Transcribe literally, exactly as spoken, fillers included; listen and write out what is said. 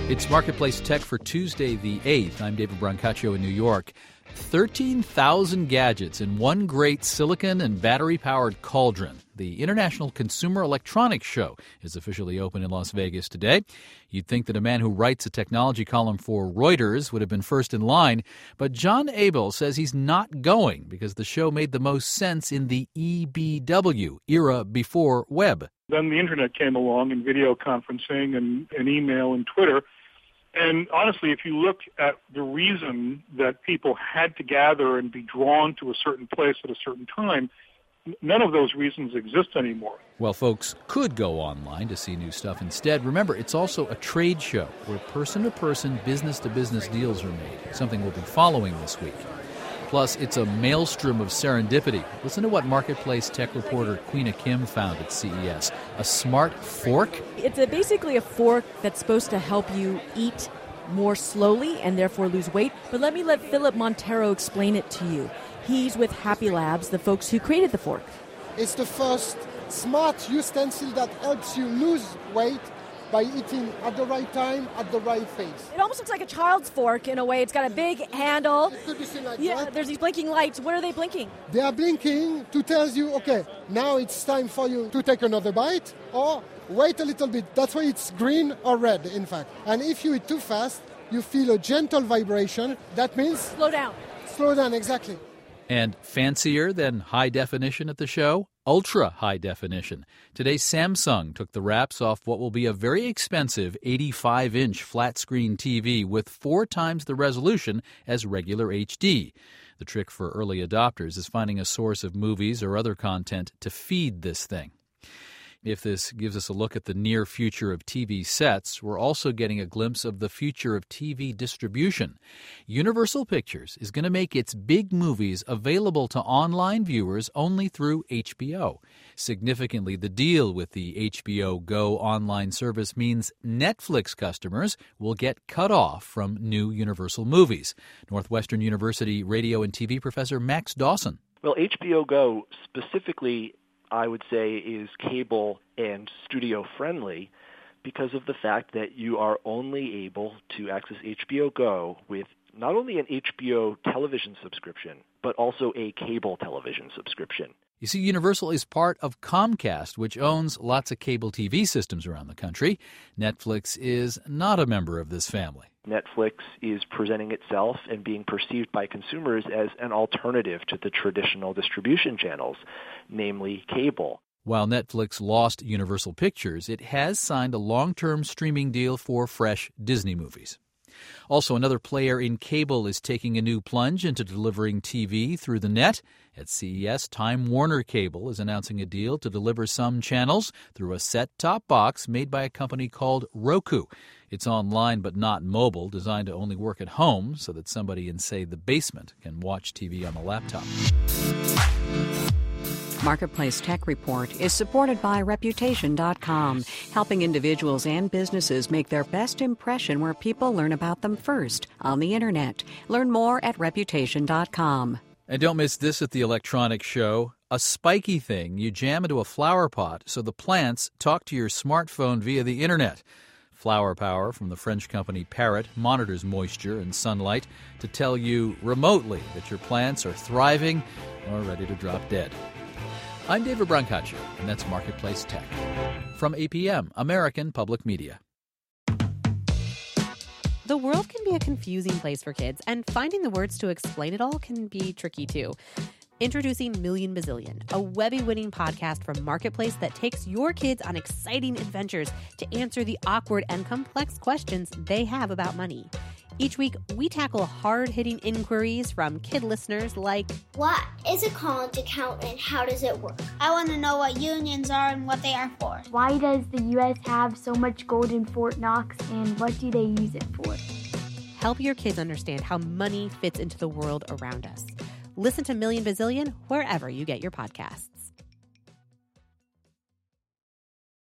It's Marketplace Tech for Tuesday the eighth. I'm David Brancaccio in New York. thirteen thousand gadgets in one great silicon and battery-powered cauldron. The International Consumer Electronics Show is officially open in Las Vegas today. You'd think that a man who writes a technology column for Reuters would have been first in line, but John Abel says he's not going because the show made the most sense in the E B W, era before web. Then the internet came along and video conferencing and, and email and Twitter. And honestly, if you look at the reason that people had to gather and be drawn to a certain place at a certain time, none of those reasons exist anymore. Well, folks could go online to see new stuff instead. Remember, it's also a trade show where person-to-person, business-to-business deals are made, something we'll be following this week. Plus, it's a maelstrom of serendipity. Listen to what Marketplace tech reporter Queena Kim found at C E S. A smart fork? It's a, basically a fork that's supposed to help you eat more slowly and therefore lose weight. But let me let Philip Montero explain it to you. He's with Happy Labs, the folks who created the fork. It's the first smart utensil that helps you lose weight by eating at the right time, at the right phase. It almost looks like a child's fork in a way. It's got a big handle. It could be seen like yeah, that. There's these blinking lights. What are they blinking? They are blinking to tell you, okay, now it's time for you to take another bite, or wait a little bit. That's why it's green or red, in fact. And if you eat too fast, you feel a gentle vibration. That means... Slow down. Slow down, exactly. And fancier than high definition at the show? Ultra high definition. Today, Samsung took the wraps off what will be a very expensive eighty-five inch flat-screen T V with four times the resolution as regular H D. The trick for early adopters is finding a source of movies or other content to feed this thing. If this gives us a look at the near future of T V sets, we're also getting a glimpse of the future of T V distribution. Universal Pictures is going to make its big movies available to online viewers only through H B O. Significantly, the deal with the H B O Go online service means Netflix customers will get cut off from new Universal movies. Northwestern University radio and T V professor Max Dawson. Well, H B O Go specifically, I would say, is cable and studio friendly because of the fact that you are only able to access H B O Go with not only an H B O television subscription, but also a cable television subscription. You see, Universal is part of Comcast, which owns lots of cable T V systems around the country. Netflix is not a member of this family. Netflix is presenting itself and being perceived by consumers as an alternative to the traditional distribution channels, namely cable. While Netflix lost Universal Pictures, it has signed a long-term streaming deal for fresh Disney movies. Also, another player in cable is taking a new plunge into delivering T V through the net. At C E S, Time Warner Cable is announcing a deal to deliver some channels through a set-top box made by a company called Roku. It's online but not mobile, designed to only work at home so that somebody in, say, the basement can watch T V on the laptop. Marketplace Tech Report is supported by Reputation dot com, helping individuals and businesses make their best impression where people learn about them first, on the Internet. Learn more at Reputation dot com. And don't miss this at the electronics show. A spiky thing you jam into a flower pot so the plants talk to your smartphone via the Internet. Flower Power from the French company Parrot monitors moisture and sunlight to tell you remotely that your plants are thriving or ready to drop dead. I'm David Brancaccio, and that's Marketplace Tech. From A P M, American Public Media. The world can be a confusing place for kids, and finding the words to explain it all can be tricky, too. Introducing Million Bazillion, a Webby-winning podcast from Marketplace that takes your kids on exciting adventures to answer the awkward and complex questions they have about money. Each week, we tackle hard-hitting inquiries from kid listeners like, what is a college account and how does it work? I want to know what unions are and what they are for. Why does the U S have so much gold in Fort Knox and what do they use it for? Help your kids understand how money fits into the world around us. Listen to Million Bazillion wherever you get your podcasts.